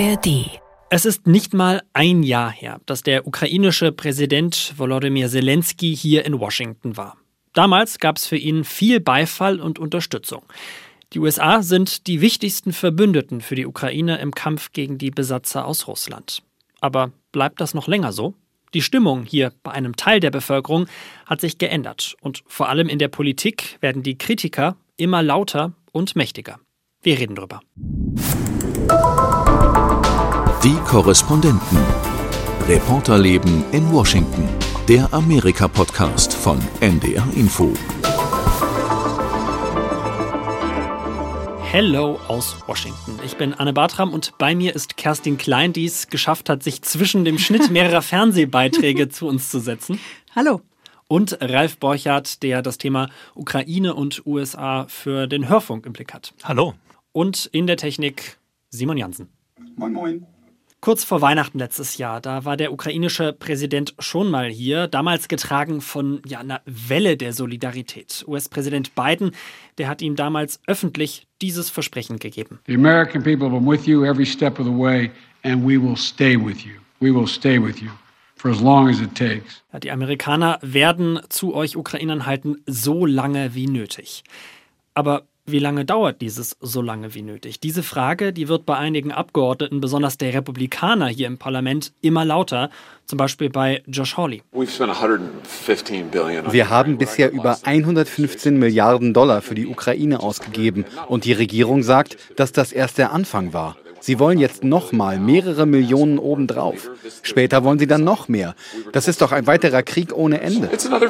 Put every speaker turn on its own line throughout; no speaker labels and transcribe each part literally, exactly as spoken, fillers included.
A R D.
Es ist nicht mal ein Jahr her, dass der ukrainische Präsident Volodymyr Zelensky hier in Washington war. Damals gab es für ihn viel Beifall und Unterstützung. Die U S A sind die wichtigsten Verbündeten für die Ukraine im Kampf gegen die Besatzer aus Russland. Aber bleibt das noch länger so? Die Stimmung hier bei einem Teil der Bevölkerung hat sich geändert. Und vor allem in der Politik werden die Kritiker immer lauter und mächtiger. Wir reden drüber.
Die Korrespondenten. Reporterleben in Washington. Der Amerika-Podcast von N D R Info.
Hello aus Washington. Ich bin Anne Bartram und bei mir ist Kerstin Klein, die es geschafft hat, sich zwischen dem Schnitt mehrerer Fernsehbeiträge zu uns zu setzen.
Hallo.
Und Ralf Borchardt, der das Thema Ukraine und U S A für den Hörfunk im Blick hat.
Hallo.
Und in der Technik Simon Jansen.
Moin, moin.
Kurz vor Weihnachten letztes Jahr, da war der ukrainische Präsident schon mal hier, damals getragen von ja, einer Welle der Solidarität. U S-Präsident Biden, der hat ihm damals öffentlich dieses Versprechen gegeben.
The American people have been with you every step of the way and we will stay with you. We will stay with you for as long as it takes.
Ja, die Amerikaner werden zu euch Ukrainern halten, so lange wie nötig. Aber wie lange dauert dieses so lange wie nötig? Diese Frage, die wird bei einigen Abgeordneten, besonders der Republikaner hier im Parlament, immer lauter. Zum Beispiel bei Josh Hawley.
Wir haben bisher über hundertfünfzehn Milliarden Dollar für die Ukraine ausgegeben. Und die Regierung sagt, dass das erst der Anfang war. Sie wollen jetzt nochmal mehrere Millionen obendrauf. Später wollen sie dann noch mehr. Das ist doch ein weiterer Krieg ohne Ende.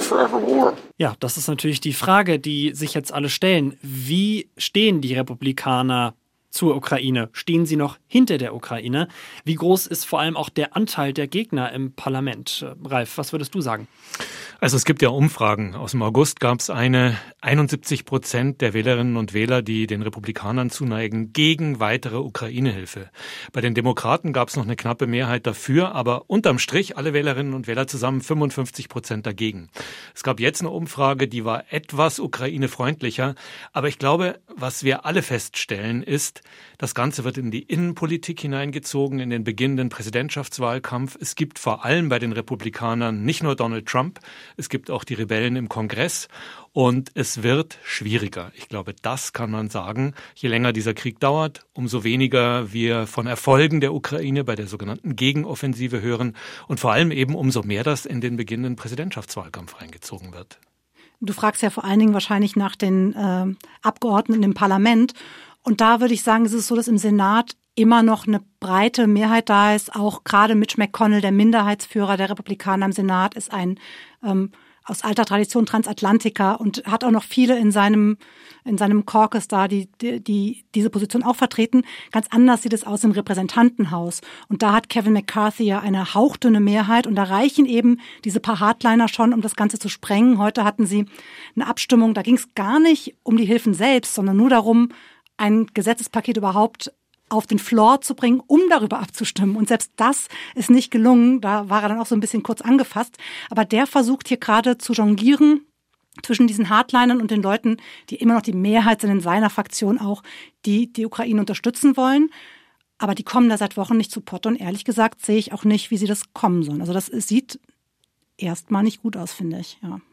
Ja, das ist natürlich die Frage, die sich jetzt alle stellen. Wie stehen die Republikaner zur Ukraine? Stehen sie noch hinter der Ukraine? Wie groß ist vor allem auch der Anteil der Gegner im Parlament? Ralf, was würdest du sagen?
Also es gibt ja Umfragen. Aus dem August gab es eine einundsiebzig Prozent der Wählerinnen und Wähler, die den Republikanern zuneigen, gegen weitere Ukraine-Hilfe. Bei den Demokraten gab es noch eine knappe Mehrheit dafür, aber unterm Strich alle Wählerinnen und Wähler zusammen fünfundfünfzig Prozent dagegen. Es gab jetzt eine Umfrage, die war etwas ukrainefreundlicher, aber ich glaube, was wir alle feststellen ist, das Ganze wird in die Innenpolitik hineingezogen, in den beginnenden Präsidentschaftswahlkampf. Es gibt vor allem bei den Republikanern nicht nur Donald Trump, es gibt auch die Rebellen im Kongress und es wird schwieriger. Ich glaube, das kann man sagen. Je länger dieser Krieg dauert, umso weniger wir von Erfolgen der Ukraine bei der sogenannten Gegenoffensive hören und vor allem eben umso mehr das in den beginnenden Präsidentschaftswahlkampf reingezogen wird.
Du fragst ja vor allen Dingen wahrscheinlich nach den äh, Abgeordneten im Parlament. Und da würde ich sagen, es ist so, dass im Senat immer noch eine breite Mehrheit da ist. Auch gerade Mitch McConnell, der Minderheitsführer der Republikaner im Senat, ist ein ähm, aus alter Tradition Transatlantiker und hat auch noch viele in seinem in seinem Caucus da, die, die, die diese Position auch vertreten. Ganz anders sieht es aus im Repräsentantenhaus. Und da hat Kevin McCarthy ja eine hauchdünne Mehrheit und da reichen eben diese paar Hardliner schon, um das Ganze zu sprengen. Heute hatten sie eine Abstimmung, da ging es gar nicht um die Hilfen selbst, sondern nur darum, ein Gesetzespaket überhaupt auf den Floor zu bringen, um darüber abzustimmen. Und selbst das ist nicht gelungen. Da war er dann auch so ein bisschen kurz angefasst. Aber der versucht hier gerade zu jonglieren zwischen diesen Hardlinern und den Leuten, die immer noch die Mehrheit sind in seiner Fraktion auch, die die Ukraine unterstützen wollen. Aber die kommen da seit Wochen nicht zu Potte. Und ehrlich gesagt sehe ich auch nicht, wie sie das kommen sollen. Also das sieht erstmal nicht gut aus, finde ich, ja.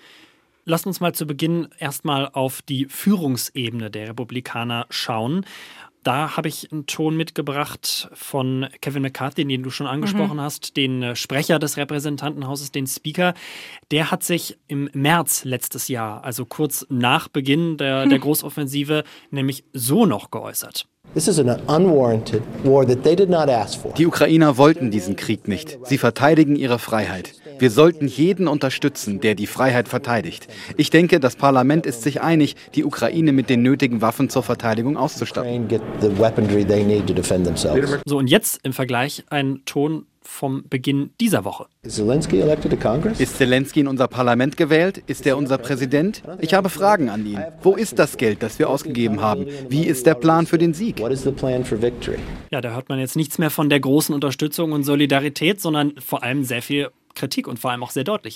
Lasst uns mal zu Beginn erstmal auf die Führungsebene der Republikaner schauen. Da habe ich einen Ton mitgebracht von Kevin McCarthy, den du schon angesprochen mhm. hast, den Sprecher des Repräsentantenhauses, den Speaker. Der hat sich im März letztes Jahr, also kurz nach Beginn der, der Großoffensive, nämlich so noch geäußert.
Die Ukrainer wollten diesen Krieg nicht. Sie verteidigen ihre Freiheit. Wir sollten jeden unterstützen, der die Freiheit verteidigt. Ich denke, das Parlament ist sich einig, die Ukraine mit den nötigen Waffen zur Verteidigung auszustatten.
So, und jetzt im Vergleich ein Ton vom Beginn dieser Woche.
Ist Zelensky in unser Parlament gewählt? Ist er unser Präsident? Ich habe Fragen an ihn. Wo ist das Geld, das wir ausgegeben haben? Wie ist der Plan für den Sieg?
Ja, da hört man jetzt nichts mehr von der großen Unterstützung und Solidarität, sondern vor allem sehr viel Kritik und vor allem auch sehr deutliche.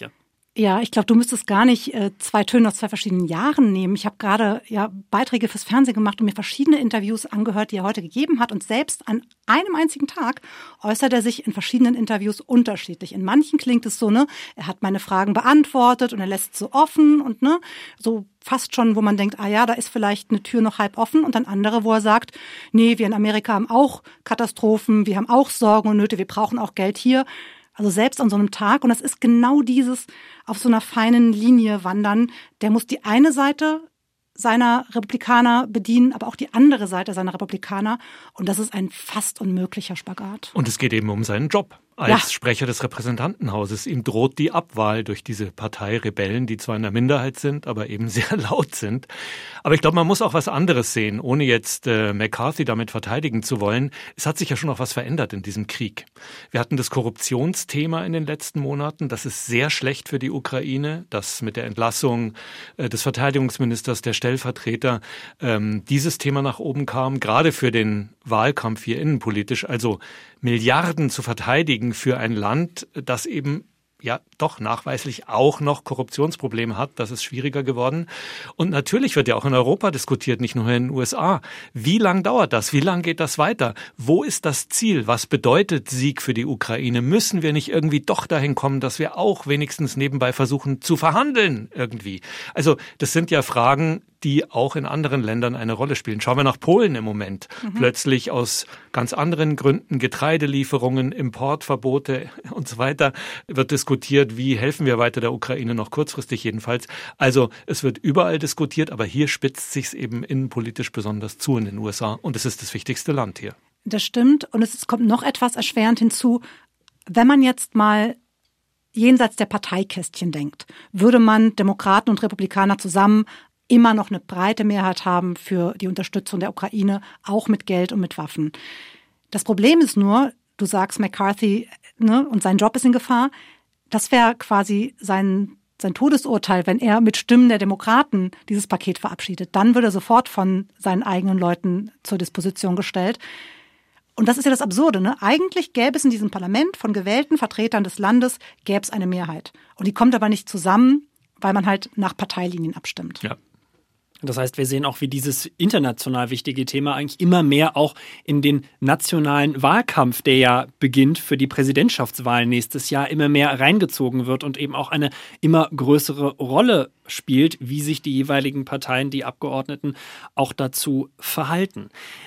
Ja, ich glaube, du müsstest gar nicht äh, zwei Töne aus zwei verschiedenen Jahren nehmen. Ich habe gerade ja Beiträge fürs Fernsehen gemacht und mir verschiedene Interviews angehört, die er heute gegeben hat. Und selbst an einem einzigen Tag äußert er sich in verschiedenen Interviews unterschiedlich. In manchen klingt es so, ne, er hat meine Fragen beantwortet und er lässt es so offen und ne, so fast schon, wo man denkt, ah ja, da ist vielleicht eine Tür noch halb offen. Und dann andere, wo er sagt, nee, wir in Amerika haben auch Katastrophen, wir haben auch Sorgen und Nöte, wir brauchen auch Geld hier. Also selbst an so einem Tag, und das ist genau dieses auf so einer feinen Linie wandern, der muss die eine Seite seiner Republikaner bedienen, aber auch die andere Seite seiner Republikaner. Und das ist ein fast unmöglicher Spagat.
Und es geht eben um seinen Job als ja. Sprecher des Repräsentantenhauses. Ihm droht die Abwahl durch diese Partei Rebellen, die zwar in der Minderheit sind, aber eben sehr laut sind. Aber ich glaube, man muss auch was anderes sehen, ohne jetzt äh, McCarthy damit verteidigen zu wollen. Es hat sich ja schon noch was verändert in diesem Krieg. Wir hatten das Korruptionsthema in den letzten Monaten. Das ist sehr schlecht für die Ukraine, dass mit der Entlassung äh, des Verteidigungsministers, der Stellvertreter, ähm, dieses Thema nach oben kam, gerade für den Wahlkampf hier innenpolitisch. Also Milliarden zu verteidigen für ein Land, das eben ja doch nachweislich auch noch Korruptionsprobleme hat. Das ist schwieriger geworden. Und natürlich wird ja auch in Europa diskutiert, nicht nur in den U S A. Wie lang dauert das? Wie lang geht das weiter? Wo ist das Ziel? Was bedeutet Sieg für die Ukraine? Müssen wir nicht irgendwie doch dahin kommen, dass wir auch wenigstens nebenbei versuchen zu verhandeln irgendwie? Also das sind ja Fragen, die auch in anderen Ländern eine Rolle spielen. Schauen wir nach Polen im Moment. Mhm. Plötzlich aus ganz anderen Gründen, Getreidelieferungen, Importverbote und so weiter, wird diskutiert, wie helfen wir weiter der Ukraine, noch kurzfristig jedenfalls. Also es wird überall diskutiert, aber hier spitzt sich's eben innenpolitisch besonders zu in den U S A. Und es ist das wichtigste Land hier.
Das stimmt. Und es kommt noch etwas erschwerend hinzu. Wenn man jetzt mal jenseits der Parteikästchen denkt, würde man Demokraten und Republikaner zusammen immer noch eine breite Mehrheit haben für die Unterstützung der Ukraine, auch mit Geld und mit Waffen. Das Problem ist nur, du sagst McCarthy, ne, und sein Job ist in Gefahr. Das wäre quasi sein, sein Todesurteil, wenn er mit Stimmen der Demokraten dieses Paket verabschiedet. Dann würde er sofort von seinen eigenen Leuten zur Disposition gestellt. Und das ist ja das Absurde, ne? Eigentlich gäbe es in diesem Parlament von gewählten Vertretern des Landes, gäbe es eine Mehrheit. Und die kommt aber nicht zusammen, weil man halt nach Parteilinien abstimmt.
Ja.
Das heißt, wir sehen auch, wie dieses international wichtige Thema eigentlich immer mehr auch in den nationalen Wahlkampf, der ja beginnt für die Präsidentschaftswahl nächstes Jahr, immer mehr reingezogen wird und eben auch eine immer größere Rolle spielt, wie sich die jeweiligen Parteien, die Abgeordneten auch dazu verhalten.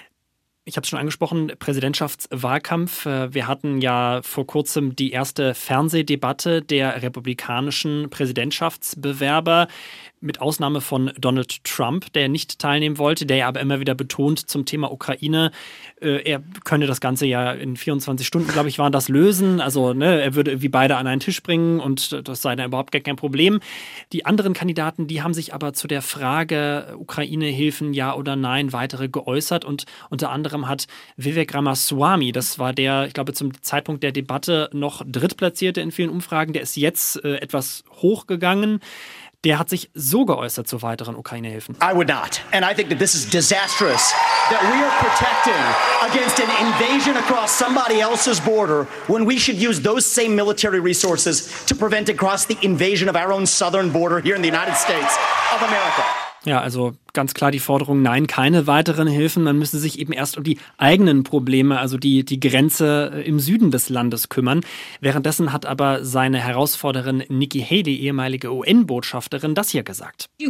Ich habe es schon angesprochen, Präsidentschaftswahlkampf. Wir hatten ja vor kurzem die erste Fernsehdebatte der republikanischen Präsidentschaftsbewerber, mit Ausnahme von Donald Trump, der nicht teilnehmen wollte, der ja aber immer wieder betont zum Thema Ukraine, äh, er könne das Ganze ja in vierundzwanzig Stunden, glaube ich, waren das lösen. Also ne, er würde irgendwie beide an einen Tisch bringen und das sei dann überhaupt gar kein Problem. Die anderen Kandidaten, die haben sich aber zu der Frage Ukraine-Hilfen, ja oder nein, weitere geäußert. Und unter anderem hat Vivek Ramaswamy, das war der, ich glaube, zum Zeitpunkt der Debatte noch Drittplatzierte in vielen Umfragen, der ist jetzt äh, etwas hochgegangen. Der hat sich so geäußert zu weiteren Ukraine-Hilfen.
I would not. And I think that this is disastrous. That we are protecting against an invasion across somebody else's border when we should use those same military resources to prevent across the invasion of our own southern border here in the United States of America.
Ja, also ganz klar die Forderung, nein, keine weiteren Hilfen. Man müsse sich eben erst um die eigenen Probleme, also die, die Grenze im Süden des Landes kümmern. Währenddessen hat aber seine Herausforderin Nikki Haley, ehemalige U N-Botschafterin, das hier gesagt.
Die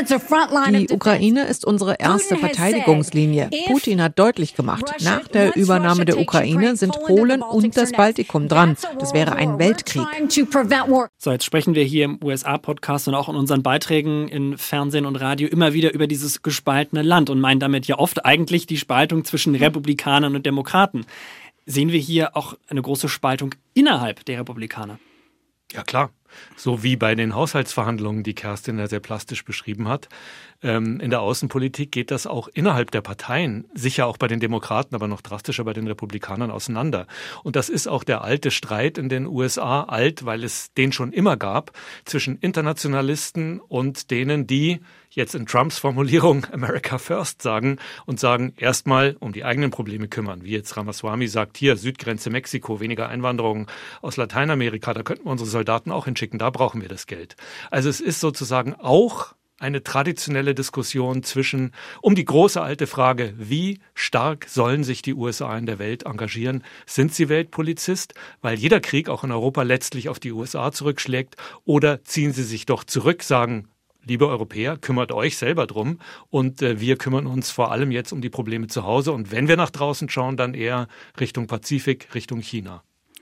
Ukraine ist unsere erste Verteidigungslinie. Putin hat deutlich gemacht, nach der Übernahme der Ukraine sind Polen und das Baltikum dran. Das wäre ein Weltkrieg.
So, jetzt sprechen wir hier im U S A-Podcast und auch in unseren Beiträgen in Fernsehen und Radio immer wieder über dieses gespaltene Land und meinen damit ja oft eigentlich die Spaltung zwischen Republikanern und Demokraten. Sehen wir hier auch eine große Spaltung innerhalb der Republikaner?
Ja, klar. So wie bei den Haushaltsverhandlungen, die Kerstin ja sehr plastisch beschrieben hat. Ähm, in der Außenpolitik geht das auch innerhalb der Parteien, sicher auch bei den Demokraten, aber noch drastischer bei den Republikanern auseinander. Und das ist auch der alte Streit in den U S A, alt, weil es den schon immer gab, zwischen Internationalisten und denen, die jetzt in Trumps Formulierung America First sagen und sagen, erstmal um die eigenen Probleme kümmern. Wie jetzt Ramaswamy sagt, hier Südgrenze Mexiko, weniger Einwanderung aus Lateinamerika, da könnten wir unsere Soldaten auch hinschicken, da brauchen wir das Geld. Also es ist sozusagen auch eine traditionelle Diskussion zwischen, um die große alte Frage, wie stark sollen sich die U S A in der Welt engagieren? Sind sie Weltpolizist? Weil jeder Krieg auch in Europa letztlich auf die U S A zurückschlägt. Oder ziehen sie sich doch zurück, sagen, liebe Europäer, kümmert euch selber drum und äh, wir kümmern uns vor allem jetzt um die Probleme zu Hause. Und wenn wir nach draußen schauen, dann eher Richtung Pazifik, Richtung China.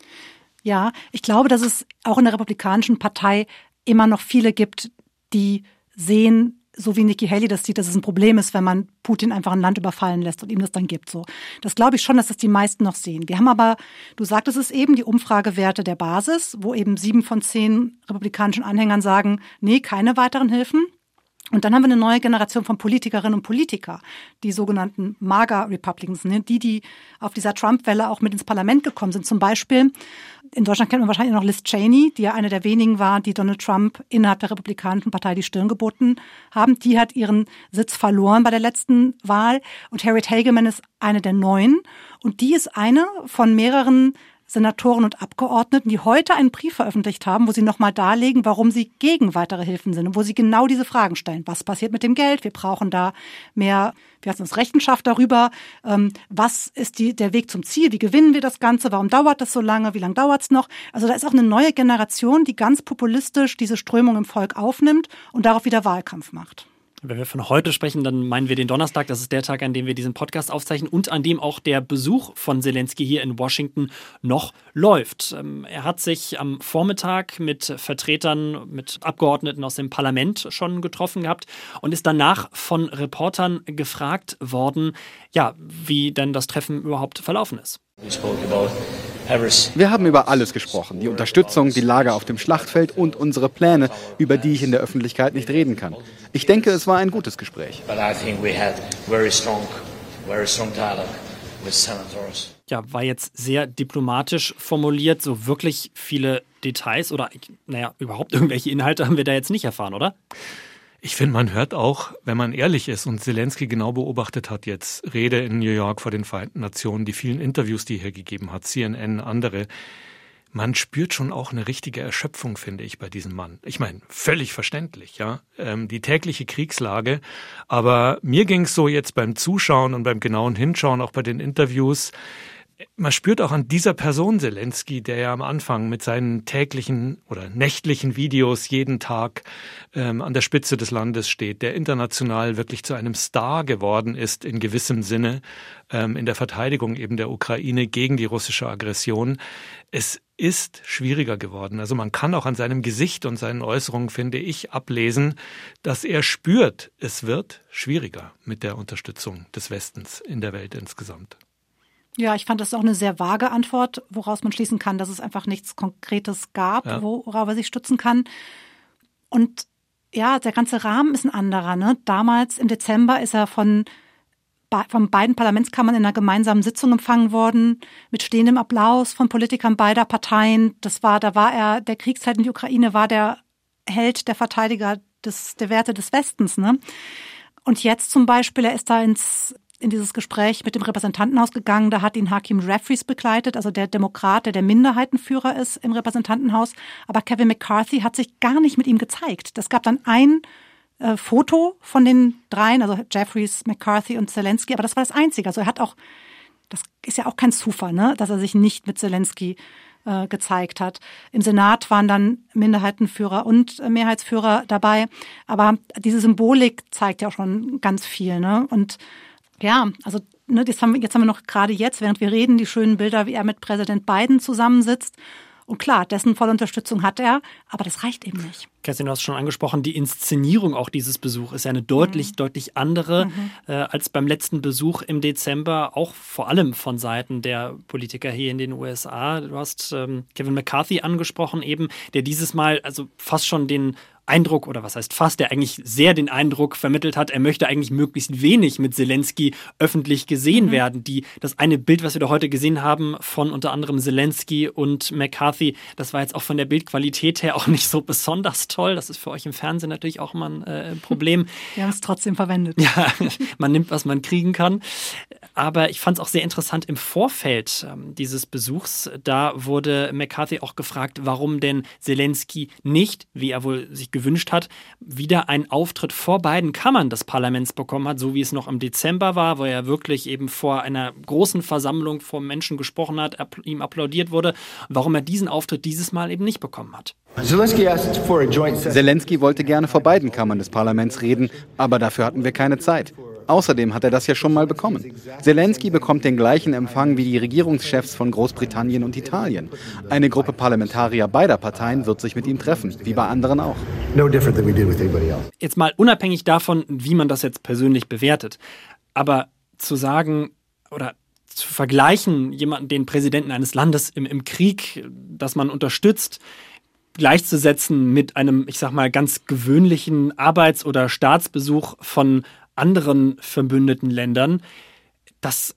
Ja, ich glaube, dass es auch in der Republikanischen Partei immer noch viele gibt, die sehen, so wie Nikki Haley das sieht, dass es ein Problem ist, wenn man Putin einfach ein Land überfallen lässt und ihm das dann gibt. So, das glaube ich schon, dass das die meisten noch sehen. Wir haben aber, du sagtest es eben, die Umfragewerte der Basis, wo eben sieben von zehn republikanischen Anhängern sagen, nee, keine weiteren Hilfen. Und dann haben wir eine neue Generation von Politikerinnen und Politikern, die sogenannten MAGA-Republicans, die, die auf dieser Trump-Welle auch mit ins Parlament gekommen sind. Zum Beispiel, in Deutschland kennt man wahrscheinlich noch Liz Cheney, die ja eine der wenigen war, die Donald Trump innerhalb der Republikanischen Partei die Stirn geboten haben. Die hat ihren Sitz verloren bei der letzten Wahl. Und Harriet Hageman ist eine der Neuen. Und die ist eine von mehreren Senatoren und Abgeordneten, die heute einen Brief veröffentlicht haben, wo sie nochmal darlegen, warum sie gegen weitere Hilfen sind und wo sie genau diese Fragen stellen. Was passiert mit dem Geld? Wir brauchen da mehr, wir haben uns Rechenschaft darüber. Ähm, was ist die, der Weg zum Ziel? Wie gewinnen wir das Ganze? Warum dauert das so lange? Wie lange dauert es noch? Also da ist auch eine neue Generation, die ganz populistisch diese Strömung im Volk aufnimmt und darauf wieder Wahlkampf macht.
Wenn wir von heute sprechen, dann meinen wir den Donnerstag. Das ist der Tag, an dem wir diesen Podcast aufzeichnen und an dem auch der Besuch von Zelensky hier in Washington noch läuft. Er hat sich am Vormittag mit Vertretern, mit Abgeordneten aus dem Parlament schon getroffen gehabt und ist danach von Reportern gefragt worden, ja, wie denn das Treffen überhaupt verlaufen ist.
Wir haben über alles gesprochen, die Unterstützung, die Lage auf dem Schlachtfeld und unsere Pläne, über die ich in der Öffentlichkeit nicht reden kann. Ich denke, es war ein gutes Gespräch.
Ja, war jetzt sehr diplomatisch formuliert, so wirklich viele Details oder, naja, überhaupt irgendwelche Inhalte haben wir da jetzt nicht erfahren, oder?
Ich finde, man hört auch, wenn man ehrlich ist und Zelensky genau beobachtet hat jetzt, Rede in New York vor den Vereinten Nationen, die vielen Interviews, die er hier gegeben hat, C N N, andere, man spürt schon auch eine richtige Erschöpfung, finde ich, bei diesem Mann. Ich meine, völlig verständlich, ja, ähm, die tägliche Kriegslage. Aber mir ging es so jetzt beim Zuschauen und beim genauen Hinschauen, auch bei den Interviews, man spürt auch an dieser Person Zelensky, der ja am Anfang mit seinen täglichen oder nächtlichen Videos jeden Tag ähm, an der Spitze des Landes steht, der international wirklich zu einem Star geworden ist in gewissem Sinne, ähm, in der Verteidigung eben der Ukraine gegen die russische Aggression. Es ist schwieriger geworden. Also man kann auch an seinem Gesicht und seinen Äußerungen, finde ich, ablesen, dass er spürt, es wird schwieriger mit der Unterstützung des Westens in der Welt insgesamt.
Ja, ich fand das auch eine sehr vage Antwort, woraus man schließen kann, dass es einfach nichts Konkretes gab, ja, worauf er sich stützen kann. Und ja, der ganze Rahmen ist ein anderer. Ne? Damals im Dezember ist er von, von beiden Parlamentskammern in einer gemeinsamen Sitzung empfangen worden, mit stehendem Applaus von Politikern beider Parteien. Das war, da war er, der Kriegszeit in die Ukraine war der Held, der Verteidiger des, der Werte des Westens. Ne? Und jetzt zum Beispiel, er ist da ins in dieses Gespräch mit dem Repräsentantenhaus gegangen. Da hat ihn Hakeem Jeffries begleitet, also der Demokrat, der der Minderheitenführer ist im Repräsentantenhaus. Aber Kevin McCarthy hat sich gar nicht mit ihm gezeigt. Es gab dann ein äh, Foto von den dreien, also Jeffries, McCarthy und Zelensky, aber das war das Einzige. Also er hat auch, das ist ja auch kein Zufall, ne, dass er sich nicht mit Zelensky äh, gezeigt hat. Im Senat waren dann Minderheitenführer und äh, Mehrheitsführer dabei. Aber diese Symbolik zeigt ja auch schon ganz viel, ne? Und ja, also ne, das haben wir, jetzt haben wir noch gerade jetzt, während wir reden, die schönen Bilder, wie er mit Präsident Biden zusammensitzt. Und klar, dessen volle Unterstützung hat er, aber das reicht eben nicht.
Kerstin, du hast schon angesprochen, die Inszenierung auch dieses Besuchs ist ja eine deutlich, mhm. deutlich andere mhm. äh, als beim letzten Besuch im Dezember, auch vor allem von Seiten der Politiker hier in den U S A. Du hast ähm, Kevin McCarthy angesprochen eben, der dieses Mal also fast schon den Eindruck, oder was heißt fast, der eigentlich sehr den Eindruck vermittelt hat, er möchte eigentlich möglichst wenig mit Zelensky öffentlich gesehen mhm. werden. Die, das eine Bild, was wir da heute gesehen haben von unter anderem Zelensky und McCarthy, das war jetzt auch von der Bildqualität her auch nicht so besonders toll. Das ist für euch im Fernsehen natürlich auch immer ein äh, Problem.
Wir haben es trotzdem verwendet.
Ja, man nimmt, was man kriegen kann. Aber ich fand es auch sehr interessant im Vorfeld ähm, dieses Besuchs. Da wurde McCarthy auch gefragt, warum denn Zelensky nicht, wie er wohl sich gewünscht hat, wieder einen Auftritt vor beiden Kammern des Parlaments bekommen hat, so wie es noch im Dezember war, wo er wirklich eben vor einer großen Versammlung vor Menschen gesprochen hat, ihm applaudiert wurde, warum er diesen Auftritt dieses Mal eben nicht bekommen hat.
Zelensky wollte gerne vor beiden Kammern des Parlaments reden, aber dafür hatten wir keine Zeit. Außerdem hat er das ja schon mal bekommen. Zelensky bekommt den gleichen Empfang wie die Regierungschefs von Großbritannien und Italien. Eine Gruppe Parlamentarier beider Parteien wird sich mit ihm treffen, wie bei anderen auch.
Jetzt mal unabhängig davon, wie man das jetzt persönlich bewertet, aber zu sagen oder zu vergleichen, jemanden, den Präsidenten eines Landes im, im Krieg, das man unterstützt, gleichzusetzen mit einem, ich sag mal, ganz gewöhnlichen Arbeits- oder Staatsbesuch von anderen verbündeten Ländern, das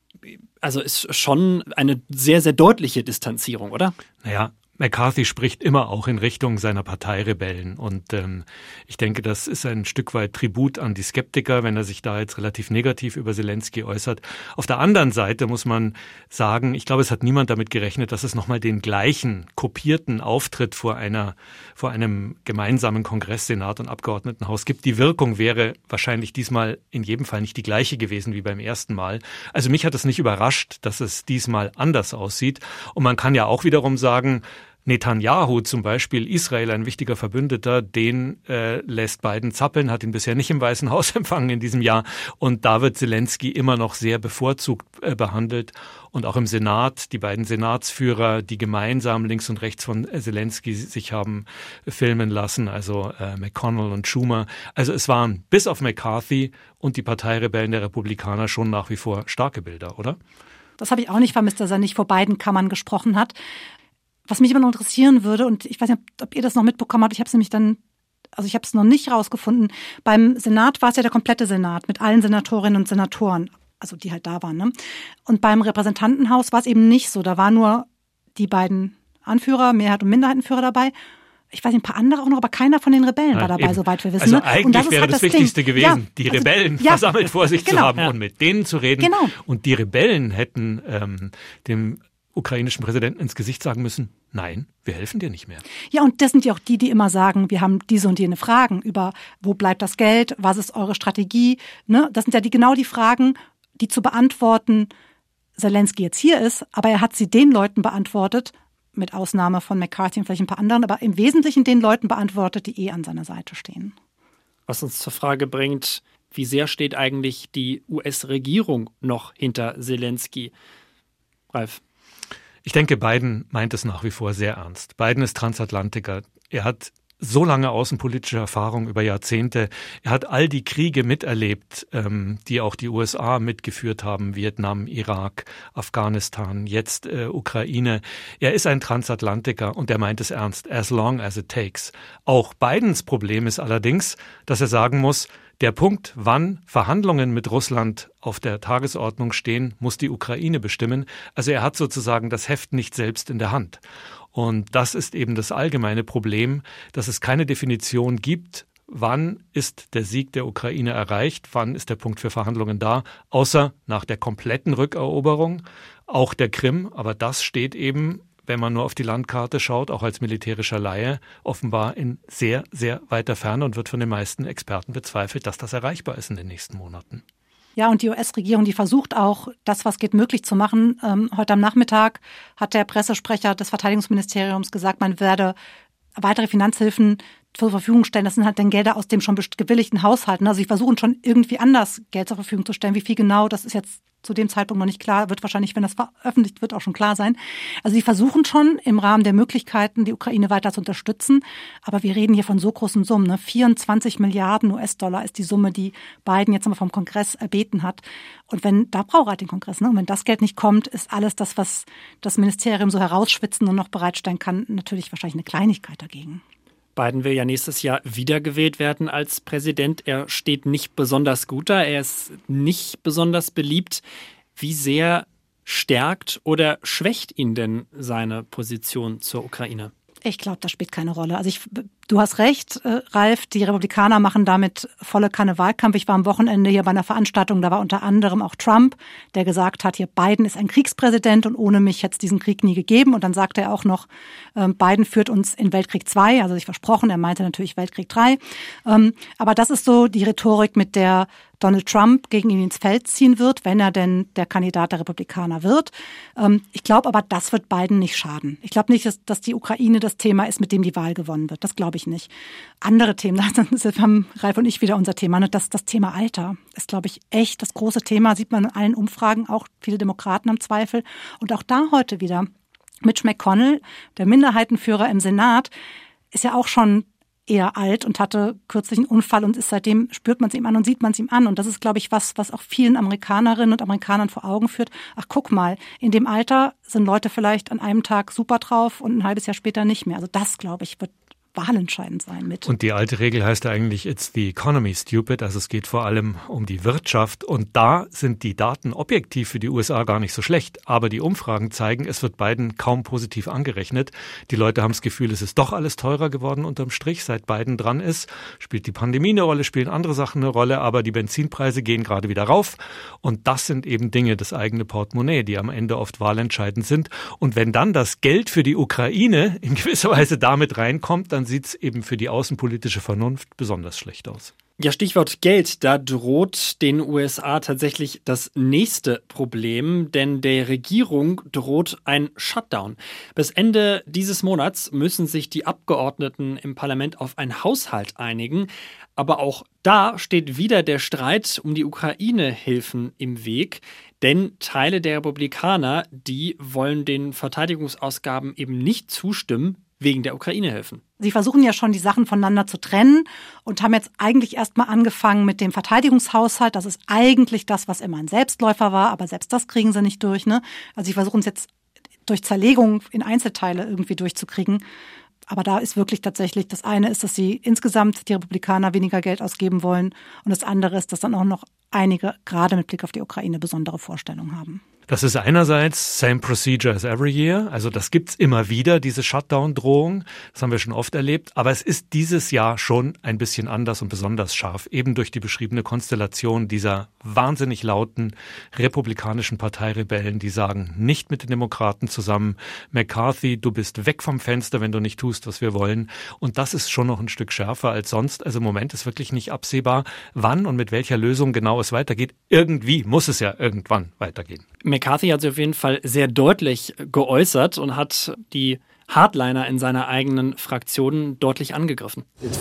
also ist schon eine sehr, sehr deutliche Distanzierung, oder?
Naja, McCarthy spricht immer auch in Richtung seiner Parteirebellen und ähm, ich denke, das ist ein Stück weit Tribut an die Skeptiker, wenn er sich da jetzt relativ negativ über Zelensky äußert. Auf der anderen Seite muss man sagen, ich glaube, es hat niemand damit gerechnet, dass es nochmal den gleichen kopierten Auftritt vor einer vor einem gemeinsamen Kongress, Senat und Abgeordnetenhaus gibt. Die Wirkung wäre wahrscheinlich diesmal in jedem Fall nicht die gleiche gewesen wie beim ersten Mal. Also mich hat es nicht überrascht, dass es diesmal anders aussieht. Und man kann ja auch wiederum sagen, Netanyahu zum Beispiel, Israel, ein wichtiger Verbündeter, den äh, lässt Biden zappeln, hat ihn bisher nicht im Weißen Haus empfangen in diesem Jahr. Und da wird Zelensky immer noch sehr bevorzugt äh, behandelt. Und auch im Senat, die beiden Senatsführer, die gemeinsam links und rechts von Zelensky sich haben filmen lassen, also äh, McConnell und Schumer. Also es waren bis auf McCarthy und die Parteirebellen der Republikaner schon nach wie vor starke Bilder, oder?
Das habe ich auch nicht vermisst, dass er nicht vor beiden Kammern gesprochen hat. Was mich immer noch interessieren würde, und ich weiß nicht, ob ihr das noch mitbekommen habt, ich habe es nämlich dann, also ich habe es noch nicht rausgefunden, beim Senat war es ja der komplette Senat mit allen Senatorinnen und Senatoren, also die halt da waren, ne? Und beim Repräsentantenhaus war es eben nicht so, da waren nur die beiden Anführer, Mehrheit- und Minderheitenführer dabei. Ich weiß nicht, ein paar andere auch noch, aber keiner von den Rebellen
Nein,
war dabei,
eben.
soweit wir wissen.
Also
ne?
eigentlich
und das
wäre
halt
das,
das
Wichtigste
Ding.
gewesen,
ja,
die
also,
Rebellen
ja,
versammelt vor sich
genau.
zu haben
ja.
und mit denen zu reden.
Genau.
Und die Rebellen hätten ähm, dem ukrainischen Präsidenten ins Gesicht sagen müssen, nein, wir helfen dir nicht mehr.
Ja, und das sind ja auch die, die immer sagen, wir haben diese und jene Fragen über, wo bleibt das Geld, was ist eure Strategie, ne? Das sind ja die, genau die Fragen, die zu beantworten Zelensky jetzt hier ist, aber er hat sie den Leuten beantwortet, mit Ausnahme von McCarthy und vielleicht ein paar anderen, aber im Wesentlichen den Leuten beantwortet, die eh an seiner Seite stehen.
Was uns zur Frage bringt, wie sehr steht eigentlich die U S-Regierung noch hinter Zelensky? Ralf?
Ich denke, Biden meint es nach wie vor sehr ernst. Biden ist Transatlantiker. Er hat so lange außenpolitische Erfahrung über Jahrzehnte. Er hat all die Kriege miterlebt, ähm, die auch die U S A mitgeführt haben. Vietnam, Irak, Afghanistan, jetzt äh, Ukraine. Er ist ein Transatlantiker und er meint es ernst. As long as it takes. Auch Bidens Problem ist allerdings, dass er sagen muss, der Punkt, wann Verhandlungen mit Russland auf der Tagesordnung stehen, muss die Ukraine bestimmen. Also er hat sozusagen das Heft nicht selbst in der Hand. Und das ist eben das allgemeine Problem, dass es keine Definition gibt, wann ist der Sieg der Ukraine erreicht, wann ist der Punkt für Verhandlungen da, außer nach der kompletten Rückeroberung, auch der Krim. Aber das steht eben, wenn man nur auf die Landkarte schaut, auch als militärischer Laie, offenbar in sehr, sehr weiter Ferne und wird von den meisten Experten bezweifelt, dass das erreichbar ist in den nächsten Monaten.
Ja, und die U S-Regierung, die versucht auch, das, was geht, möglich zu machen. Ähm, heute am Nachmittag hat der Pressesprecher des Verteidigungsministeriums gesagt, man werde weitere Finanzhilfen zur Verfügung stellen. Das sind halt dann Gelder aus dem schon gewilligten Haushalten. Also sie versuchen schon irgendwie anders Geld zur Verfügung zu stellen. Wie viel genau, das ist jetzt zu dem Zeitpunkt noch nicht klar. Wird wahrscheinlich, wenn das veröffentlicht wird, auch schon klar sein. Also sie versuchen schon im Rahmen der Möglichkeiten, die Ukraine weiter zu unterstützen. Aber wir reden hier von so großen Summen. Ne? vierundzwanzig Milliarden U S-Dollar ist die Summe, die Biden jetzt einmal vom Kongress erbeten hat. Und wenn, da braucht er den Kongress, ne? Und wenn das Geld nicht kommt, ist alles das, was das Ministerium so herausschwitzen und noch bereitstellen kann, natürlich wahrscheinlich eine Kleinigkeit dagegen.
Biden will ja nächstes Jahr wiedergewählt werden als Präsident. Er steht nicht besonders gut da, er ist nicht besonders beliebt. Wie sehr stärkt oder schwächt ihn denn seine Position zur Ukraine?
Ich glaube, das spielt keine Rolle. Also ich, du hast recht, äh, Ralf, die Republikaner machen damit volle Kanne Wahlkampf. Ich war am Wochenende hier bei einer Veranstaltung, da war unter anderem auch Trump, der gesagt hat, hier Biden ist ein Kriegspräsident und ohne mich hätte es diesen Krieg nie gegeben. Und dann sagte er auch noch, äh, Biden führt uns in Weltkrieg zwei, also sich versprochen, er meinte natürlich Weltkrieg drei. Ähm, aber das ist so die Rhetorik, mit der Donald Trump gegen ihn ins Feld ziehen wird, wenn er denn der Kandidat der Republikaner wird. Ich glaube aber, das wird Biden nicht schaden. Ich glaube nicht, dass, dass die Ukraine das Thema ist, mit dem die Wahl gewonnen wird. Das glaube ich nicht. Andere Themen, das haben Ralf und ich wieder unser Thema. Das, das Thema Alter ist, glaube ich, echt das große Thema. Sieht man in allen Umfragen. Auch viele Demokraten haben Zweifel. Und auch da heute wieder Mitch McConnell, der Minderheitenführer im Senat, ist ja auch schon eher alt und hatte kürzlich einen Unfall und ist seitdem, spürt man es ihm an und sieht man es ihm an. Und das ist, glaube ich, was, was auch vielen Amerikanerinnen und Amerikanern vor Augen führt. Ach, guck mal, in dem Alter sind Leute vielleicht an einem Tag super drauf und ein halbes Jahr später nicht mehr. Also das, glaube ich, wird wahlentscheidend sein mit.
Und die alte Regel heißt ja eigentlich, it's the economy stupid, also es geht vor allem um die Wirtschaft und da sind die Daten objektiv für die U S A gar nicht so schlecht, aber die Umfragen zeigen, es wird Biden kaum positiv angerechnet. Die Leute haben das Gefühl, es ist doch alles teurer geworden unterm Strich, seit Biden dran ist. Spielt die Pandemie eine Rolle, spielen andere Sachen eine Rolle, aber die Benzinpreise gehen gerade wieder rauf und das sind eben Dinge, das eigene Portemonnaie, die am Ende oft wahlentscheidend sind und wenn dann das Geld für die Ukraine in gewisser Weise damit reinkommt, dann sieht es eben für die außenpolitische Vernunft besonders schlecht aus.
Ja, Stichwort Geld, da droht den U S A tatsächlich das nächste Problem, denn der Regierung droht ein Shutdown. Bis Ende dieses Monats müssen sich die Abgeordneten im Parlament auf einen Haushalt einigen, aber auch da steht wieder der Streit um die Ukraine-Hilfen im Weg, denn Teile der Republikaner, die wollen den Verteidigungsausgaben eben nicht zustimmen, wegen der Ukraine-Hilfen.
Sie versuchen ja schon, die Sachen voneinander zu trennen und haben jetzt eigentlich erstmal angefangen mit dem Verteidigungshaushalt. Das ist eigentlich das, was immer ein Selbstläufer war, aber selbst das kriegen sie nicht durch, ne? Also sie versuchen es jetzt durch Zerlegung in Einzelteile irgendwie durchzukriegen. Aber da ist wirklich tatsächlich, das eine ist, dass sie insgesamt die Republikaner weniger Geld ausgeben wollen und das andere ist, dass dann auch noch einige, gerade mit Blick auf die Ukraine, besondere Vorstellungen haben.
Das ist einerseits same procedure as every year, also das gibt's immer wieder, diese Shutdown-Drohung, das haben wir schon oft erlebt, aber es ist dieses Jahr schon ein bisschen anders und besonders scharf, eben durch die beschriebene Konstellation dieser wahnsinnig lauten republikanischen Parteirebellen, die sagen, nicht mit den Demokraten zusammen, McCarthy, du bist weg vom Fenster, wenn du nicht tust, was wir wollen, und das ist schon noch ein Stück schärfer als sonst, also im Moment ist wirklich nicht absehbar, wann und mit welcher Lösung genau es weitergeht, irgendwie muss es ja irgendwann weitergehen.
McCarthy hat sich auf jeden Fall sehr deutlich geäußert und hat die Hardliner in seiner eigenen Fraktion deutlich angegriffen.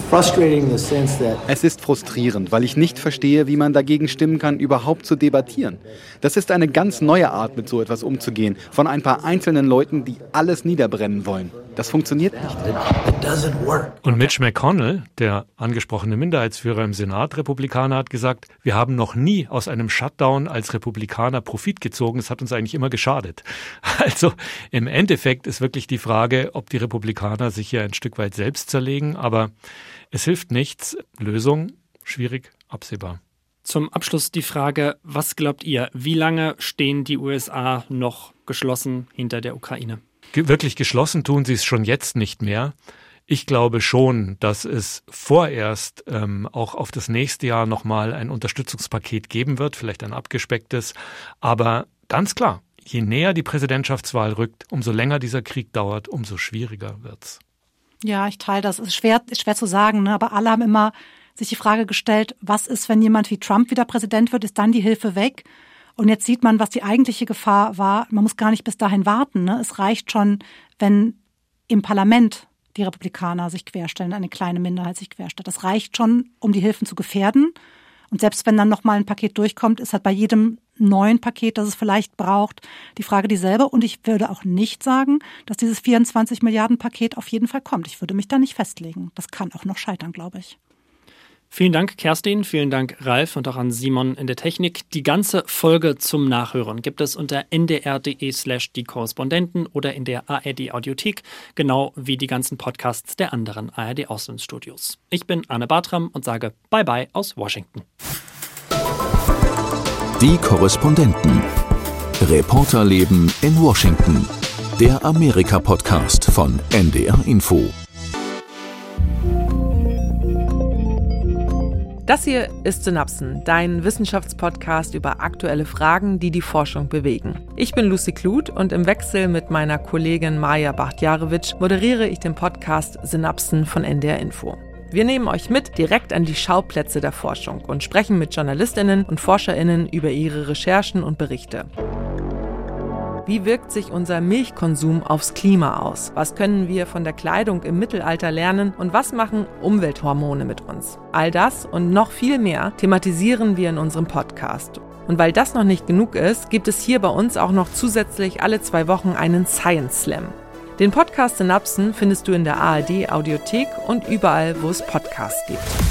Es ist frustrierend, weil ich nicht verstehe, wie man dagegen stimmen kann, überhaupt zu debattieren. Das ist eine ganz neue Art, mit so etwas umzugehen, von ein paar einzelnen Leuten, die alles niederbrennen wollen. Das funktioniert nicht.
Und Mitch McConnell, der angesprochene Minderheitsführer im Senat, Republikaner, hat gesagt, wir haben noch nie aus einem Shutdown als Republikaner Profit gezogen. Es hat uns eigentlich immer geschadet. Also im Endeffekt ist wirklich die Frage, ob die Republikaner sich hier ein Stück weit selbst zerlegen. Aber es hilft nichts. Lösung schwierig, absehbar.
Zum Abschluss die Frage, was glaubt ihr, wie lange stehen die U S A noch geschlossen hinter der Ukraine?
Wirklich geschlossen tun sie es schon jetzt nicht mehr. Ich glaube schon, dass es vorerst ähm, auch auf das nächste Jahr nochmal ein Unterstützungspaket geben wird, vielleicht ein abgespecktes. Aber ganz klar, je näher die Präsidentschaftswahl rückt, umso länger dieser Krieg dauert, umso schwieriger wird's.
Ja, ich teile das. Es ist schwer, ist schwer zu sagen, ne? Aber alle haben immer sich die Frage gestellt, was ist, wenn jemand wie Trump wieder Präsident wird, ist dann die Hilfe weg? Und jetzt sieht man, was die eigentliche Gefahr war. Man muss gar nicht bis dahin warten, ne? Es reicht schon, wenn im Parlament die Republikaner sich querstellen, eine kleine Minderheit sich querstellt. Das reicht schon, um die Hilfen zu gefährden. Und selbst wenn dann nochmal ein Paket durchkommt, ist halt bei jedem neuen Paket, das es vielleicht braucht, die Frage dieselbe. Und ich würde auch nicht sagen, dass dieses vierundzwanzig Milliarden Paket auf jeden Fall kommt. Ich würde mich da nicht festlegen. Das kann auch noch scheitern, glaube ich.
Vielen Dank, Kerstin, vielen Dank, Ralf, und auch an Simon in der Technik. Die ganze Folge zum Nachhören gibt es unter ndr.de slash die Korrespondenten oder in der A R D-Audiothek, genau wie die ganzen Podcasts der anderen A R D-Auslandsstudios. Ich bin Arne Bartram und sage Bye-bye aus Washington.
Die Korrespondenten. Reporterleben in Washington. Der Amerika-Podcast von N D R Info.
Das hier ist Synapsen, dein Wissenschaftspodcast über aktuelle Fragen, die die Forschung bewegen. Ich bin Lucy Kluth und im Wechsel mit meiner Kollegin Maja Bachtjarewitsch moderiere ich den Podcast Synapsen von N D R Info. Wir nehmen euch mit direkt an die Schauplätze der Forschung und sprechen mit JournalistInnen und ForscherInnen über ihre Recherchen und Berichte. Wie wirkt sich unser Milchkonsum aufs Klima aus? Was können wir von der Kleidung im Mittelalter lernen? Und was machen Umwelthormone mit uns? All das und noch viel mehr thematisieren wir in unserem Podcast. Und weil das noch nicht genug ist, gibt es hier bei uns auch noch zusätzlich alle zwei Wochen einen Science Slam. Den Podcast Synapsen findest du in der A R D-Audiothek und überall, wo es Podcasts gibt.